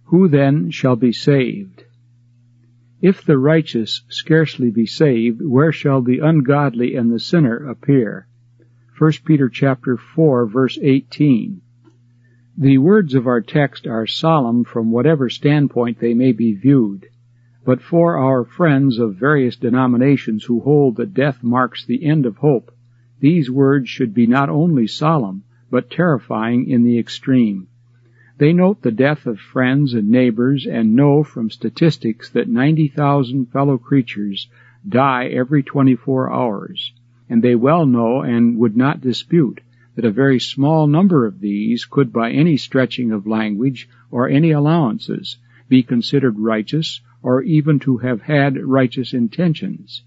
Who then shall be saved? If the righteous scarcely be saved, where shall the ungodly and the sinner appear? 1 Peter chapter 4, verse 18. The words of our text are solemn from whatever standpoint they may be viewed, but for our friends of various denominations who hold that death marks the end of hope, these words should be not only solemn, but terrifying in the extreme. They note the death of friends and neighbors and know from statistics that 90,000 fellow creatures die every 24 hours, and they well know and would not dispute that a very small number of these could by any stretching of language or any allowances be considered righteous or even to have had righteous intentions.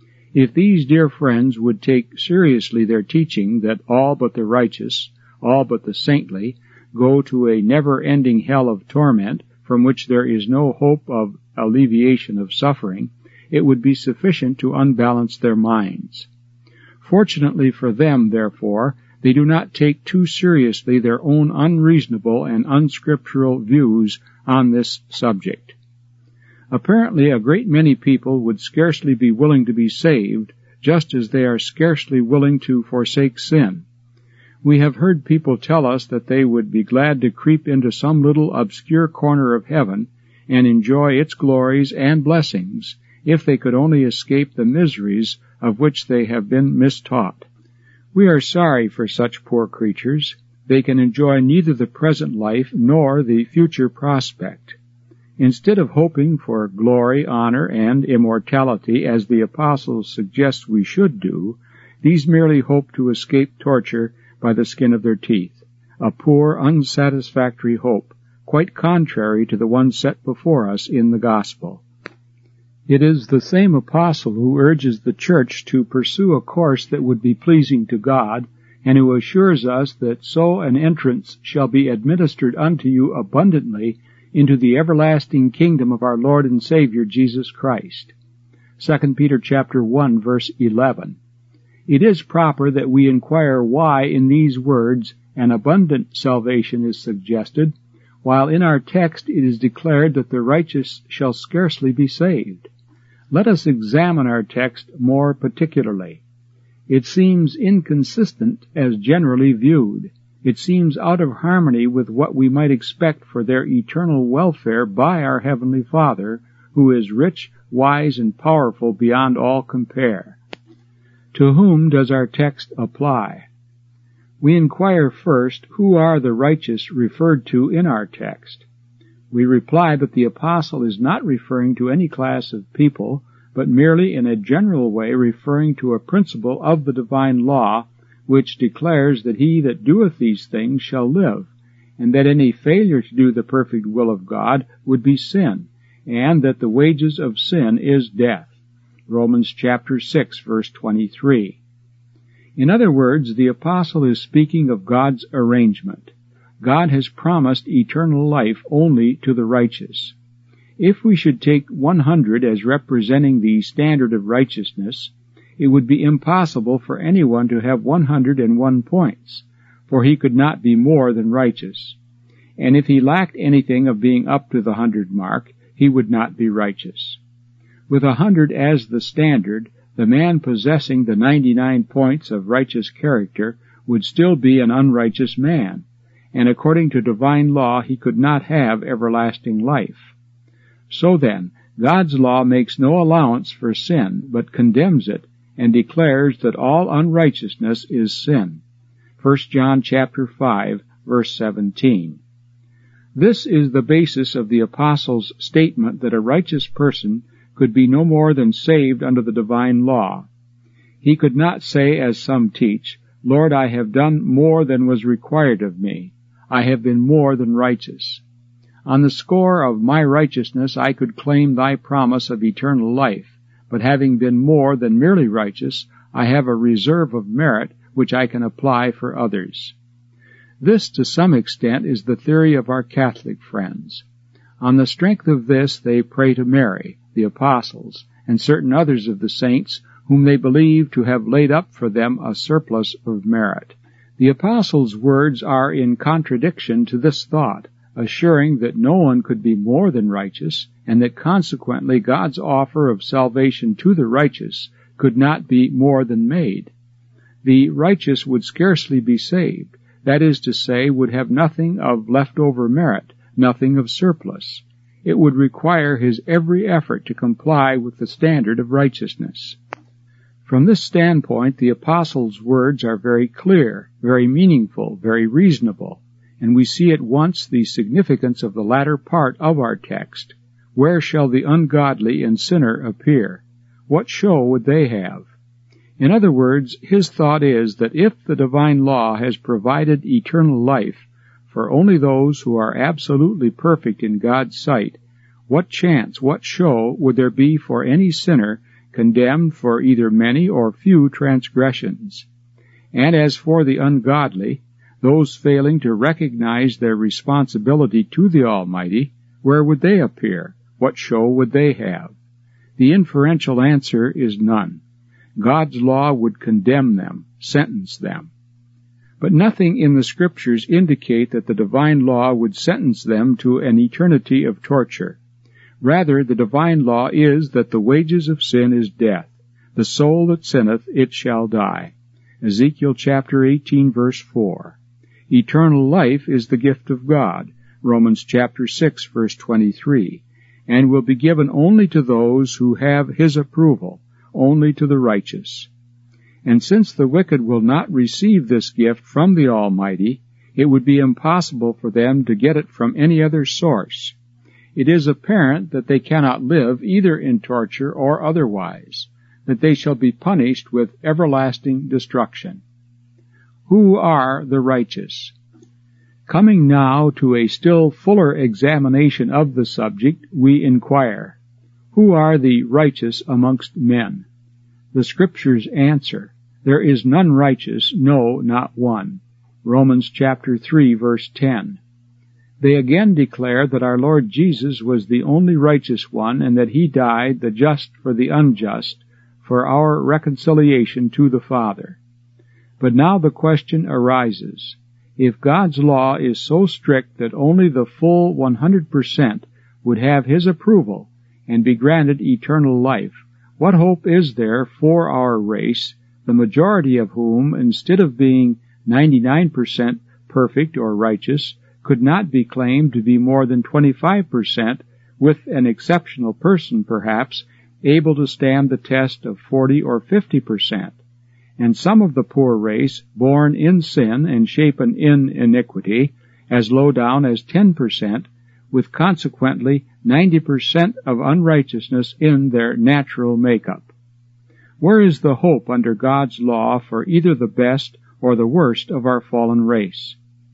If these dear friends would take seriously their teaching that all but the righteous, all but the saintly, go to a never-ending hell of torment from which there is no hope of alleviation of suffering, it would be sufficient to unbalance their minds. Fortunately for them, therefore, they do not take too seriously their own unreasonable and unscriptural views on this subject. Apparently, a great many people would scarcely be willing to be saved, just as they are scarcely willing to forsake sin. We have heard people tell us that they would be glad to creep into some little obscure corner of heaven and enjoy its glories and blessings if they could only escape the miseries of which they have been mistaught. We are sorry for such poor creatures. They can enjoy neither the present life nor the future prospect. Instead of hoping for glory, honor, and immortality, as the apostles suggest we should do, these merely hope to escape torture by the skin of their teeth, a poor, unsatisfactory hope, quite contrary to the one set before us in the gospel. It is the same apostle who urges the church to pursue a course that would be pleasing to God, and who assures us that so an entrance shall be administered unto you abundantly into the everlasting kingdom of our Lord and Savior Jesus Christ. 2 Peter chapter 1, verse 11. It is proper that we inquire why in these words an abundant salvation is suggested, while in our text it is declared that the righteous shall scarcely be saved. Let us examine our text more particularly. It seems inconsistent as generally viewed. It seems out of harmony with what we might expect for their eternal welfare by our Heavenly Father, who is rich, wise, and powerful beyond all compare. To whom does our text apply? We inquire first, who are the righteous referred to in our text? We reply that the apostle is not referring to any class of people, but merely in a general way referring to a principle of the divine law, which declares that he that doeth these things shall live, and that any failure to do the perfect will of God would be sin, and that the wages of sin is death. Romans chapter 6, verse 23. In other words, the apostle is speaking of God's arrangement. God has promised eternal life only to the righteous. If we should take 100 as representing the standard of righteousness, it would be impossible for anyone to have 101 points, for he could not be more than righteous. And if he lacked anything of being up to the 100 mark, he would not be righteous. With 100 as the standard, the man possessing the 99 points of righteous character would still be an unrighteous man, and according to divine law he could not have everlasting life. So then, God's law makes no allowance for sin, but condemns it, and declares that all unrighteousness is sin. 1 John chapter 5, verse 17. This is the basis of the apostle's statement that a righteous person could be no more than saved under the divine law. He could not say, as some teach, Lord, I have done more than was required of me. I have been more than righteous. On the score of my righteousness I could claim thy promise of eternal life, but having been more than merely righteous, I have a reserve of merit which I can apply for others. This, to some extent, is the theory of our Catholic friends. On the strength of this, they pray to Mary, the apostles, and certain others of the saints whom they believe to have laid up for them a surplus of merit. The apostles' words are in contradiction to this thought, assuring that no one could be more than righteous, and that consequently God's offer of salvation to the righteous could not be more than made. The righteous would scarcely be saved, that is to say, would have nothing of leftover merit, nothing of surplus. It would require his every effort to comply with the standard of righteousness. From this standpoint, the apostle's words are very clear, very meaningful, very reasonable, and we see at once the significance of the latter part of our text. Where shall the ungodly and sinner appear? What show would they have? In other words, his thought is that if the divine law has provided eternal life for only those who are absolutely perfect in God's sight, what chance, what show would there be for any sinner condemned for either many or few transgressions? And as for the ungodly, those failing to recognize their responsibility to the Almighty, where would they appear? What show would they have? The inferential answer is none. God's law would condemn them, sentence them. But nothing in the Scriptures indicate that the divine law would sentence them to an eternity of torture. Rather, the divine law is that the wages of sin is death. The soul that sinneth, it shall die. Ezekiel chapter 18, verse 4. Eternal life is the gift of God. Romans chapter 6, verse 23. And will be given only to those who have His approval, only to the righteous. And since the wicked will not receive this gift from the Almighty, it would be impossible for them to get it from any other source. It is apparent that they cannot live either in torture or otherwise, that they shall be punished with everlasting destruction. Who are the righteous? Coming now to a still fuller examination of the subject, we inquire, who are the righteous amongst men? The Scriptures answer, there is none righteous, no, not one. Romans chapter 3, verse 10. They again declare that our Lord Jesus was the only righteous one, and that He died, the just for the unjust, for our reconciliation to the Father. But now the question arises, if God's law is so strict that only the full 100% would have His approval and be granted eternal life, what hope is there for our race, the majority of whom, instead of being 99% perfect or righteous, could not be claimed to be more than 25%, with an exceptional person, perhaps, able to stand the test of 40 or 50%? And some of the poor race, born in sin and shapen in iniquity, as low down as 10%, with consequently 90% of unrighteousness in their natural makeup. Where is the hope under God's law for either the best or the worst of our fallen race?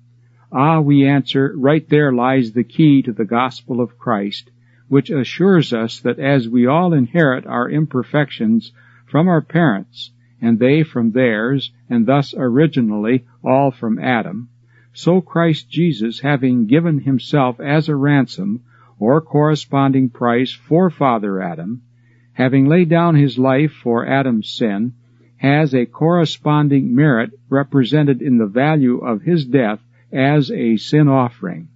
Ah, we answer, right there lies the key to the gospel of Christ, which assures us that as we all inherit our imperfections from our parents, and they from theirs, and thus originally all from Adam, so Christ Jesus, having given Himself as a ransom, or corresponding price for Father Adam, having laid down His life for Adam's sin, has a corresponding merit represented in the value of His death as a sin offering.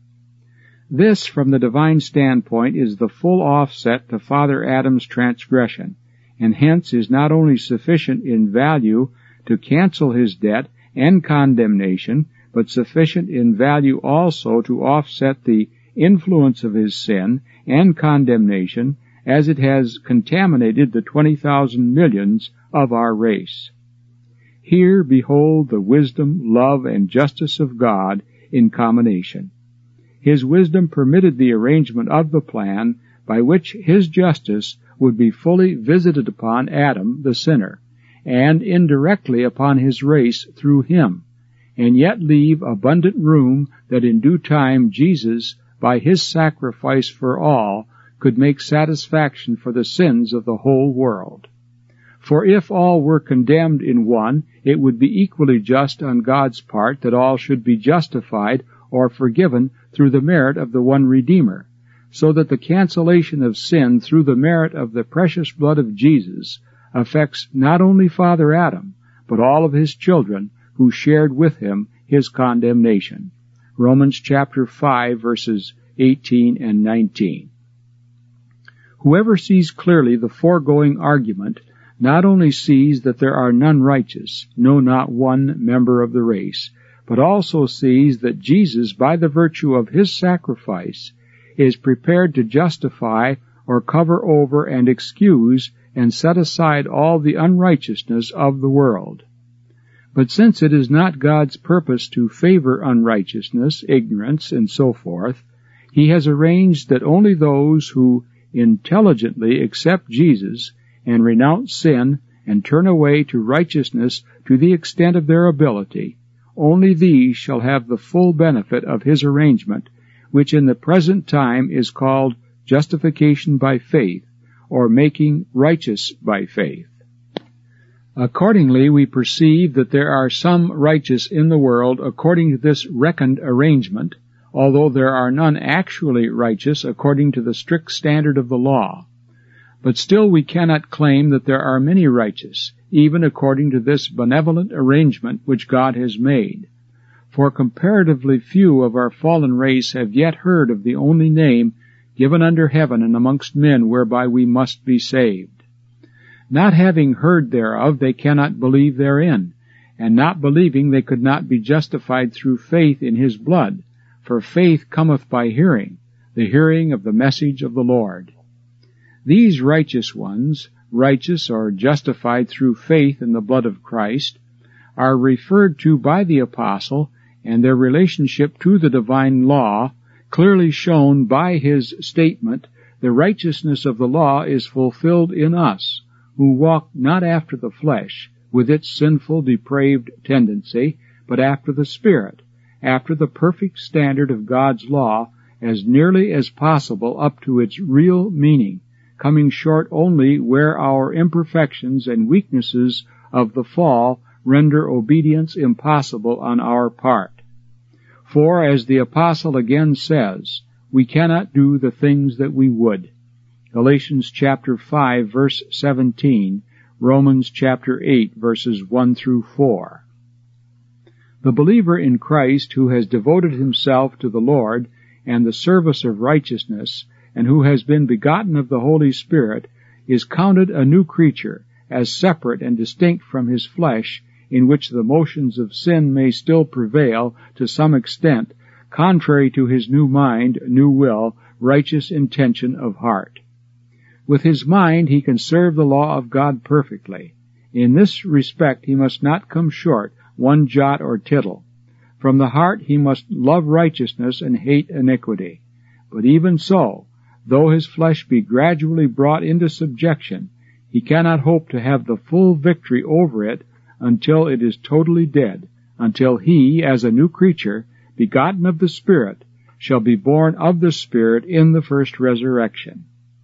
This, from the divine standpoint, is the full offset to Father Adam's transgression, and hence is not only sufficient in value to cancel his debt and condemnation, but sufficient in value also to offset the influence of his sin and condemnation as it has contaminated the 20,000 millions of our race. Here behold the wisdom, love, and justice of God in combination. His wisdom permitted the arrangement of the plan by which His justice would be fully visited upon Adam, the sinner, and indirectly upon his race through him, and yet leave abundant room that in due time Jesus, by His sacrifice for all, could make satisfaction for the sins of the whole world. For if all were condemned in one, it would be equally just on God's part that all should be justified or forgiven through the merit of the one Redeemer, so that the cancellation of sin through the merit of the precious blood of Jesus affects not only Father Adam, but all of his children who shared with him his condemnation. Romans chapter 5, verses 18 and 19. Whoever sees clearly the foregoing argument not only sees that there are none righteous, no, not one member of the race, but also sees that Jesus, by the virtue of his sacrifice, is prepared to justify or cover over and excuse and set aside all the unrighteousness of the world. But since it is not God's purpose to favor unrighteousness, ignorance, and so forth, he has arranged that only those who intelligently accept Jesus and renounce sin and turn away to righteousness to the extent of their ability, only these shall have the full benefit of his arrangement, which in the present time is called justification by faith, or making righteous by faith. Accordingly, we perceive that there are some righteous in the world according to this reckoned arrangement, although there are none actually righteous according to the strict standard of the law. But still we cannot claim that there are many righteous, even according to this benevolent arrangement which God has made. For comparatively few of our fallen race have yet heard of the only name given under heaven and amongst men whereby we must be saved. Not having heard thereof, they cannot believe therein, and not believing they could not be justified through faith in his blood, for faith cometh by hearing, the hearing of the message of the Lord. These righteous ones, righteous or justified through faith in the blood of Christ, are referred to by the apostle, and their relationship to the divine law, clearly shown by his statement, the righteousness of the law is fulfilled in us, who walk not after the flesh, with its sinful, depraved tendency, but after the Spirit, after the perfect standard of God's law, as nearly as possible up to its real meaning, coming short only where our imperfections and weaknesses of the fall render obedience impossible on our part. For, as the apostle again says, we cannot do the things that we would. Galatians chapter 5, verse 17, Romans chapter 8, verses 1 through 4. The believer in Christ who has devoted himself to the Lord and the service of righteousness, and who has been begotten of the Holy Spirit, is counted a new creature, as separate and distinct from his flesh, in which the motions of sin may still prevail to some extent, contrary to his new mind, new will, righteous intention of heart. With his mind he can serve the law of God perfectly. In this respect he must not come short one jot or tittle. From the heart he must love righteousness and hate iniquity. But even so, though his flesh be gradually brought into subjection, he cannot hope to have the full victory over it until it is totally dead, until he, as a new creature, begotten of the Spirit, shall be born of the Spirit in the first resurrection.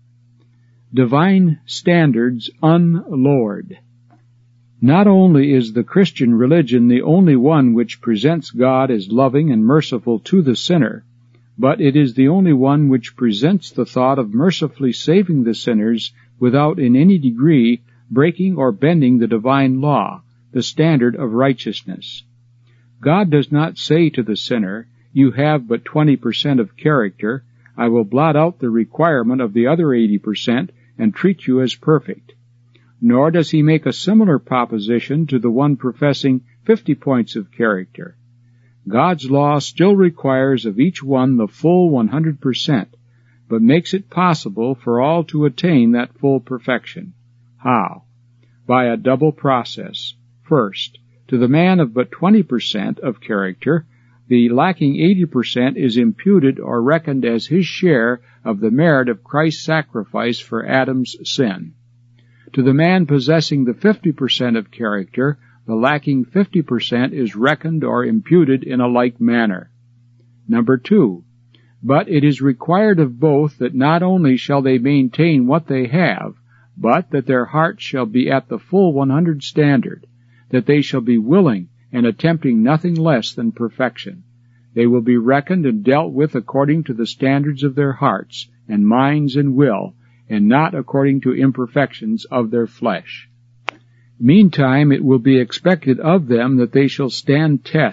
Divine standards unlowered. Not only is the Christian religion the only one which presents God as loving and merciful to the sinner, but it is the only one which presents the thought of mercifully saving the sinners without in any degree breaking or bending the divine law, the standard of righteousness. God does not say to the sinner, "You have but 20% of character, I will blot out the requirement of the other 80% and treat you as perfect." Nor does he make a similar proposition to the one professing 50 points of character. God's law still requires of each one the full 100%, but makes it possible for all to attain that full perfection. How? By a double process. First, to the man of but 20% of character, the lacking 80% is imputed or reckoned as his share of the merit of Christ's sacrifice for Adam's sin. To the man possessing the 50% of character, the lacking 50% is reckoned or imputed in a like manner. Number 2, but it is required of both that not only shall they maintain what they have, but that their hearts shall be at the full 100 standard, that they shall be willing and attempting nothing less than perfection. They will be reckoned and dealt with according to the standards of their hearts and minds and will, and not according to imperfections of their flesh. Meantime, it will be expected of them that they shall stand tests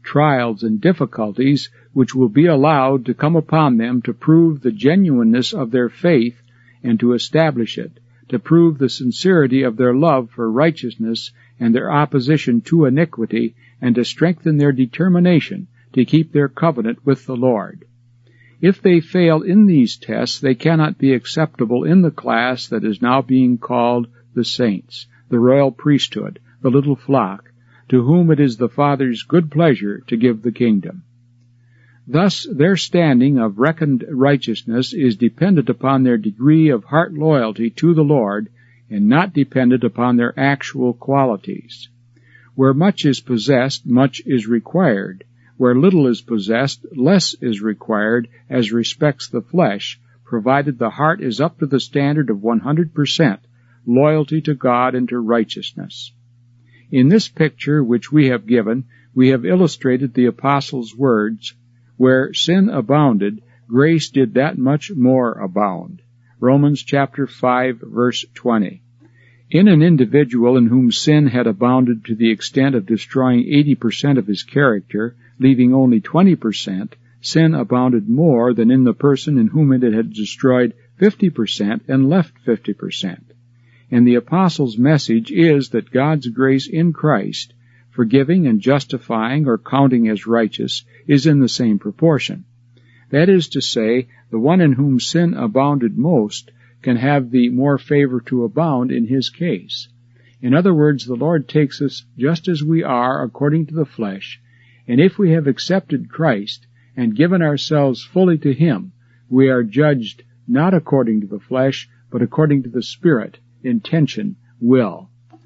trials, and difficulties which will be allowed to come upon them to prove the genuineness of their faith and to establish it, to prove the sincerity of their love for righteousness and their opposition to iniquity, and to strengthen their determination to keep their covenant with the Lord. If they fail in these tests, they cannot be acceptable in the class that is now being called the saints, the royal priesthood, the little flock, to whom it is the Father's good pleasure to give the kingdom. Thus their standing of reckoned righteousness is dependent upon their degree of heart loyalty to the Lord, and not dependent upon their actual qualities. Where much is possessed, much is required. Where little is possessed, less is required as respects the flesh, provided the heart is up to the standard of 100% loyalty to God and to righteousness. In this picture which we have given, we have illustrated the Apostle's words, "Where sin abounded, grace did that much more abound." Romans chapter 5, verse 20. In an individual in whom sin had abounded to the extent of destroying 80% of his character, leaving only 20%, sin abounded more than in the person in whom it had destroyed 50% and left 50%. And the Apostle's message is that God's grace in Christ, forgiving and justifying or counting as righteous, is in the same proportion. That is to say, the one in whom sin abounded most can have the more favor to abound in his case. In other words, the Lord takes us just as we are according to the flesh, and if we have accepted Christ and given ourselves fully to Him, we are judged not according to the flesh, but according to the Spirit, intention, will.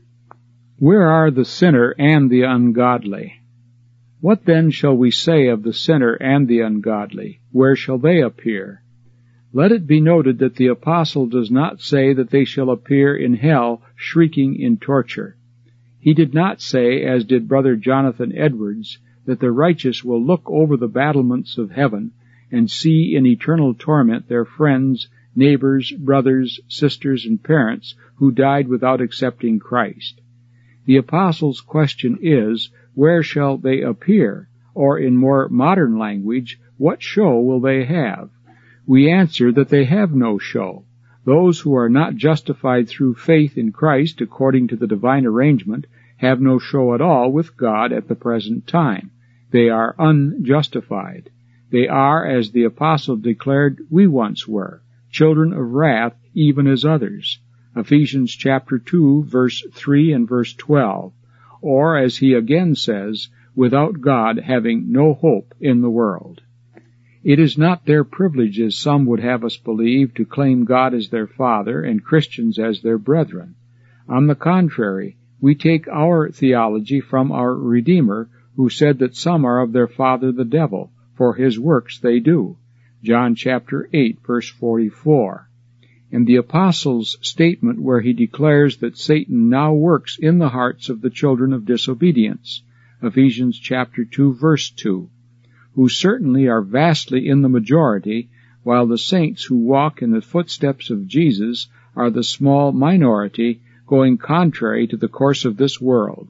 Where are the sinner and the ungodly? What then shall we say of the sinner and the ungodly? Where shall they appear? Let it be noted that the Apostle does not say that they shall appear in hell shrieking in torture. He did not say, as did Brother Jonathan Edwards, that the righteous will look over the battlements of heaven and see in eternal torment their friends, neighbors, brothers, sisters, and parents who died without accepting Christ. The Apostle's question is, where shall they appear? Or in more modern language, what show will they have? We answer that they have no show. Those who are not justified through faith in Christ according to the divine arrangement have no show at all with God at the present time. They are unjustified. They are, as the Apostle declared we once were, children of wrath even as others. Ephesians chapter 2, verse 3 and verse 12. Or, as he again says, without God having no hope in the world. It is not their privilege, as some would have us believe, to claim God as their Father and Christians as their brethren. On the contrary, we take our theology from our Redeemer, who said that some are of their father the devil, for his works they do. John chapter 8, verse 44. And the Apostle's statement where he declares that Satan now works in the hearts of the children of disobedience. Ephesians chapter 2, verse 2. Who certainly are vastly in the majority, while the saints who walk in the footsteps of Jesus are the small minority going contrary to the course of this world.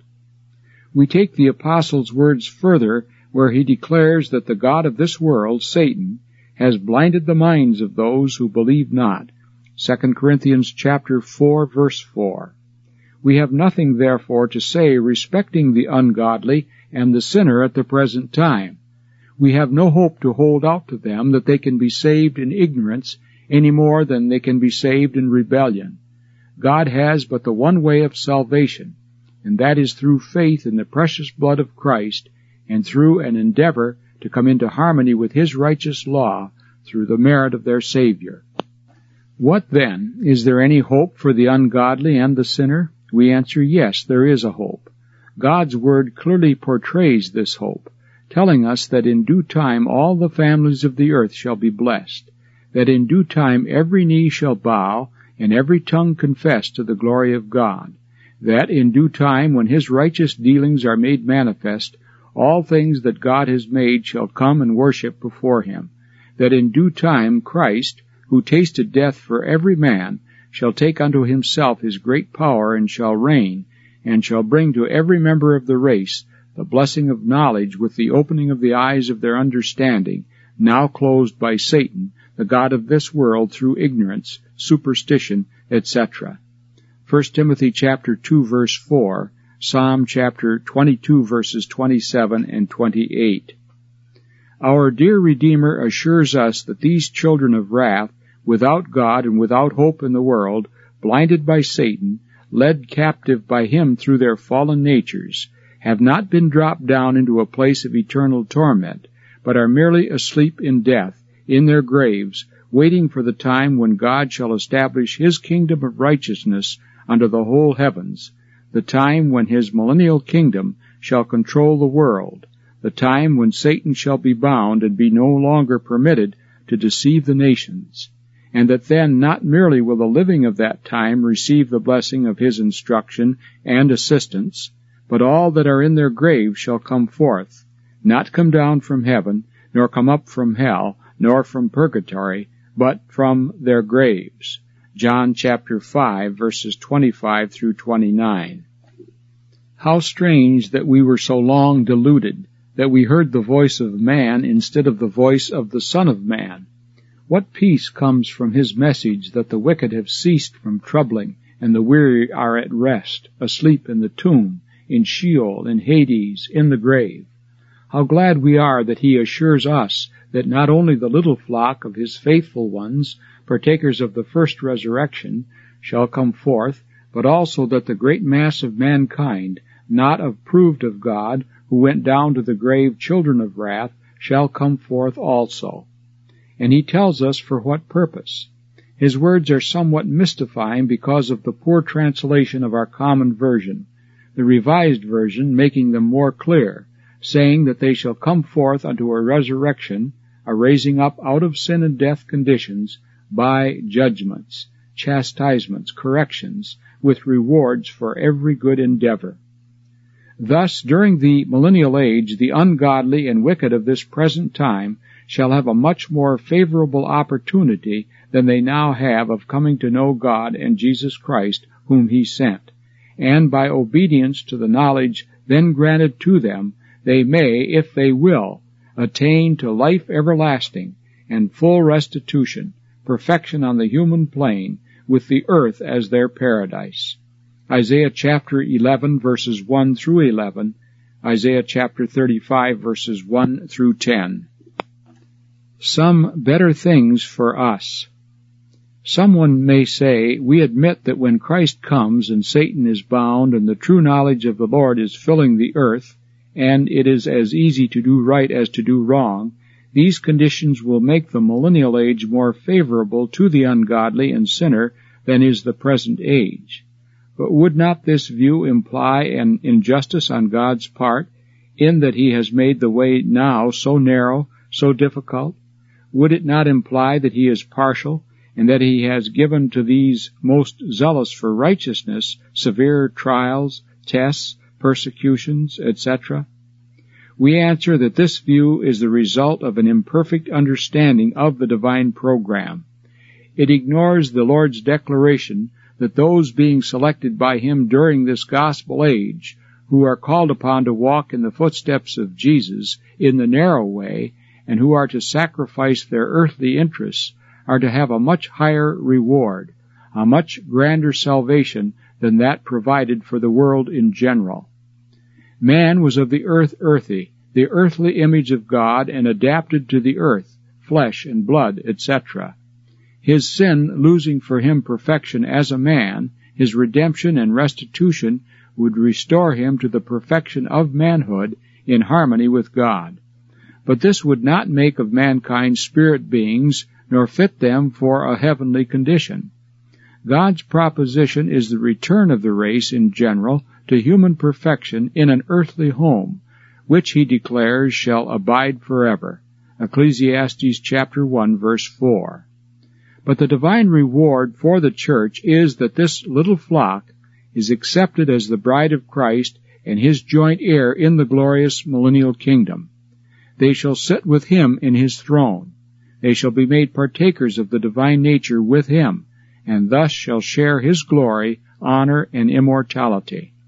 We take the Apostle's words further, where he declares that the god of this world, Satan, has blinded the minds of those who believe not. 2 Corinthians chapter 4, verse 4. We have nothing, therefore, to say respecting the ungodly and the sinner at the present time. We have no hope to hold out to them that they can be saved in ignorance any more than they can be saved in rebellion. God has but the one way of salvation, and that is through faith in the precious blood of Christ and through an endeavor to come into harmony with His righteous law through the merit of their Savior. What then? Is there any hope for the ungodly and the sinner? We answer, yes, there is a hope. God's Word clearly portrays this hope, telling us that in due time all the families of the earth shall be blessed, that in due time every knee shall bow, and every tongue confess to the glory of God, that in due time, when His righteous dealings are made manifest, all things that God has made shall come and worship before Him, that in due time Christ, who tasted death for every man, shall take unto Himself His great power, and shall reign, and shall bring to every member of the race the blessing of knowledge with the opening of the eyes of their understanding, now closed by Satan, the god of this world, through ignorance, superstition, etc. 1 Timothy chapter 2 verse 4, Psalm chapter 22 verses 27 and 28. Our dear Redeemer assures us that these children of wrath, without God and without hope in the world, blinded by Satan, led captive by him through their fallen natures, have not been dropped down into a place of eternal torment, but are merely asleep in death, in their graves, waiting for the time when God shall establish his kingdom of righteousness under the whole heavens, the time when his millennial kingdom shall control the world, the time when Satan shall be bound and be no longer permitted to deceive the nations, and that then not merely will the living of that time receive the blessing of his instruction and assistance, but all that are in their graves shall come forth, not come down from heaven, nor come up from hell, nor from purgatory, but from their graves. John chapter 5, verses 25 through 29. How strange that we were so long deluded, that we heard the voice of man instead of the voice of the Son of Man. What peace comes from his message that the wicked have ceased from troubling, and the weary are at rest, asleep in the tomb, in Sheol, in Hades, in the grave. How glad we are that he assures us that not only the little flock of his faithful ones, partakers of the first resurrection, shall come forth, but also that the great mass of mankind, not approved of God, who went down to the grave children of wrath, shall come forth also. And he tells us for what purpose. His words are somewhat mystifying because of the poor translation of our common version, the Revised Version making them more clear, saying that they shall come forth unto a resurrection, a raising up out of sin and death conditions, by judgments, chastisements, corrections, with rewards for every good endeavor. Thus, during the millennial age, the ungodly and wicked of this present time shall have a much more favorable opportunity than they now have of coming to know God and Jesus Christ, whom he sent. And by obedience to the knowledge then granted to them, they may, if they will, attain to life everlasting and full restitution, perfection on the human plane, with the earth as their paradise. Isaiah chapter 11 verses 1 through 11, Isaiah chapter 35 verses 1 through 10. Some better things for us. Someone may say, we admit that when Christ comes and Satan is bound and the true knowledge of the Lord is filling the earth, and it is as easy to do right as to do wrong, these conditions will make the millennial age more favorable to the ungodly and sinner than is the present age. But would not this view imply an injustice on God's part, in that he has made the way now so narrow, so difficult? Would it not imply that he is partial, and that he has given to these most zealous for righteousness severe trials, tests, persecutions, etc.? We answer that this view is the result of an imperfect understanding of the divine program. It ignores the Lord's declaration that those being selected by him during this gospel age, who are called upon to walk in the footsteps of Jesus in the narrow way, and who are to sacrifice their earthly interests, are to have a much higher reward, a much grander salvation than that provided for the world in general. Man was of the earth earthy, the earthly image of God, and adapted to the earth, flesh and blood, etc. His sin losing for him perfection as a man, his redemption and restitution would restore him to the perfection of manhood in harmony with God. But this would not make of mankind spirit beings, nor fit them for a heavenly condition. God's proposition is the return of the race in general to human perfection in an earthly home, which he declares shall abide forever. Ecclesiastes chapter 1 verse 4. But the divine reward for the church is that this little flock is accepted as the bride of Christ and his joint heir in the glorious millennial kingdom. They shall sit with him in his throne. They shall be made partakers of the divine nature with him, and thus shall share his glory, honor, and immortality.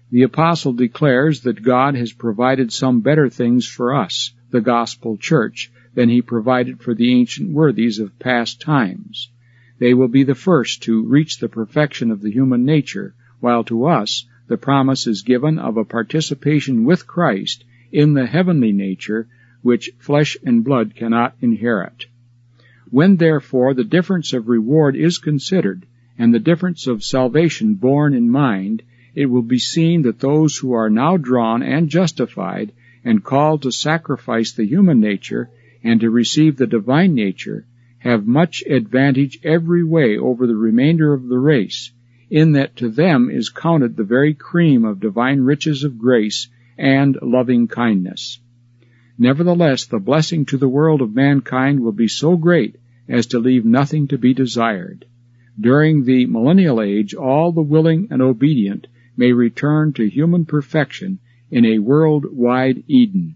The apostle declares that God has provided some better things for us, the gospel church, than he provided for the ancient worthies of past times. They will be the first to reach the perfection of the human nature, while to us the promise is given of a participation with Christ in the heavenly nature which flesh and blood cannot inherit. When, therefore, the difference of reward is considered, and the difference of salvation borne in mind, it will be seen that those who are now drawn and justified and called to sacrifice the human nature and to receive the divine nature have much advantage every way over the remainder of the race, in that to them is counted the very cream of divine riches of grace and loving kindness. Nevertheless, the blessing to the world of mankind will be so great as to leave nothing to be desired. During the millennial age, all the willing and obedient may return to human perfection in a world-wide Eden,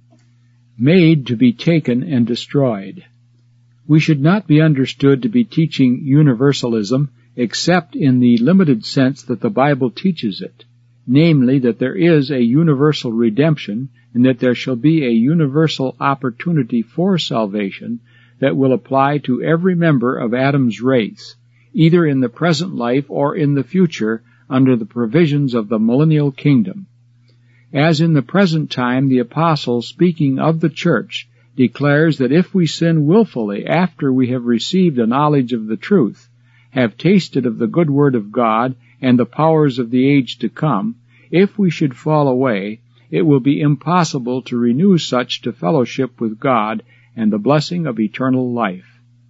made to be taken and destroyed. We should not be understood to be teaching universalism except in the limited sense that the Bible teaches it, namely that there is a universal redemption and that there shall be a universal opportunity for salvation that will apply to every member of Adam's race, either in the present life or in the future under the provisions of the millennial kingdom. As in the present time, the apostle, speaking of the church, declares that if we sin willfully after we have received a knowledge of the truth, have tasted of the good word of God and the powers of the age to come, if we should fall away, it will be impossible to renew such to fellowship with God and the blessing of eternal life.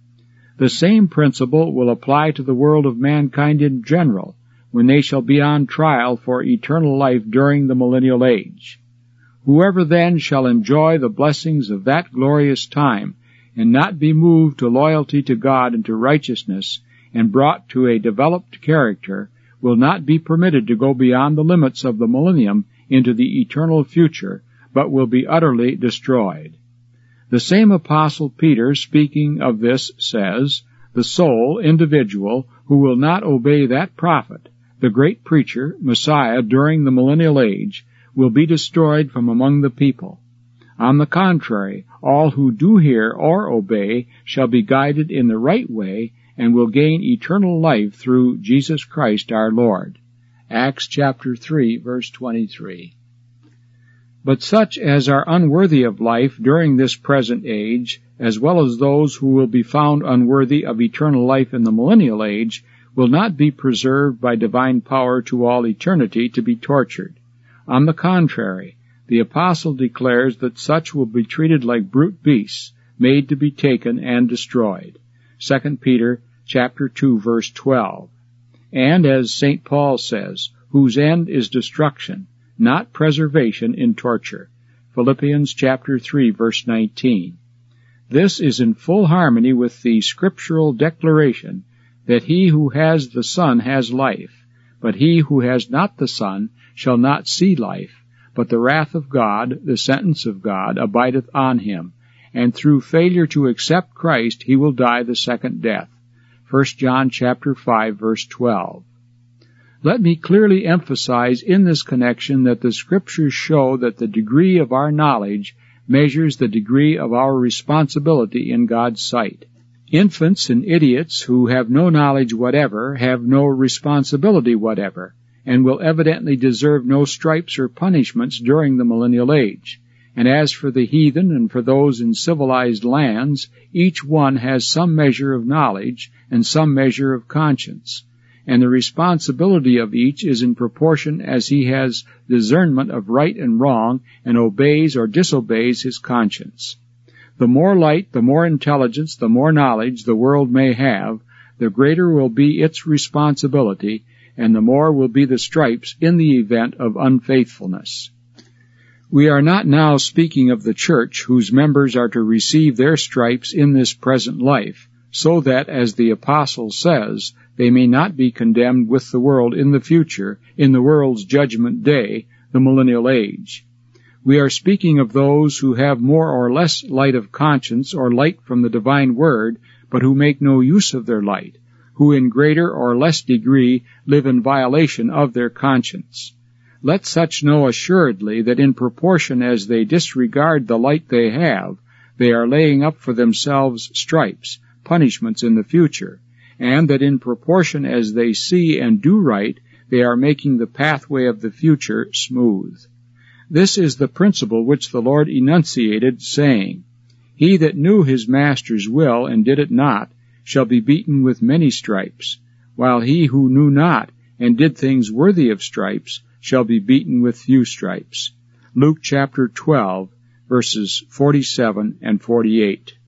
The same principle will apply to the world of mankind in general, when they shall be on trial for eternal life during the millennial age. Whoever then shall enjoy the blessings of that glorious time, and not be moved to loyalty to God and to righteousness, and brought to a developed character, will not be permitted to go beyond the limits of the millennium into the eternal future, but will be utterly destroyed. The same apostle Peter, speaking of this, says, "The soul, individual, who will not obey that prophet, the great preacher, Messiah, during the millennial age, will be destroyed from among the people. On the contrary, all who do hear or obey shall be guided in the right way and will gain eternal life through Jesus Christ our Lord." Acts chapter 3, verse 23. But such as are unworthy of life during this present age, as well as those who will be found unworthy of eternal life in the millennial age, will not be preserved by divine power to all eternity to be tortured. On the contrary, the apostle declares that such will be treated like brute beasts, made to be taken and destroyed. 2 Peter chapter 2, verse 12. And as St. Paul says, whose end is destruction, not preservation in torture. Philippians chapter 3, verse 19. This is in full harmony with the scriptural declaration that he who has the Son has life, but he who has not the Son shall not see life, but the wrath of God, the sentence of God, abideth on him, and through failure to accept Christ he will die the second death. 1 John chapter 5, verse 12. Let me clearly emphasize in this connection that the Scriptures show that the degree of our knowledge measures the degree of our responsibility in God's sight. Infants and idiots who have no knowledge whatever have no responsibility whatever, and will evidently deserve no stripes or punishments during the millennial age. And as for the heathen and for those in civilized lands, each one has some measure of knowledge and some measure of conscience. And the responsibility of each is in proportion as he has discernment of right and wrong and obeys or disobeys his conscience. The more light, the more intelligence, the more knowledge the world may have, the greater will be its responsibility, and the more will be the stripes in the event of unfaithfulness. We are not now speaking of the church whose members are to receive their stripes in this present life, so that, as the apostle says, they may not be condemned with the world in the future, in the world's judgment day, the millennial age. We are speaking of those who have more or less light of conscience or light from the divine word, but who make no use of their light, who in greater or less degree live in violation of their conscience. Let such know assuredly that in proportion as they disregard the light they have, they are laying up for themselves stripes, punishments in the future, and that in proportion as they see and do right, they are making the pathway of the future smooth. This is the principle which the Lord enunciated, saying, He that knew his master's will and did it not shall be beaten with many stripes, while he who knew not and did things worthy of stripes shall be beaten with few stripes. Luke chapter 12, verses 47 and 48.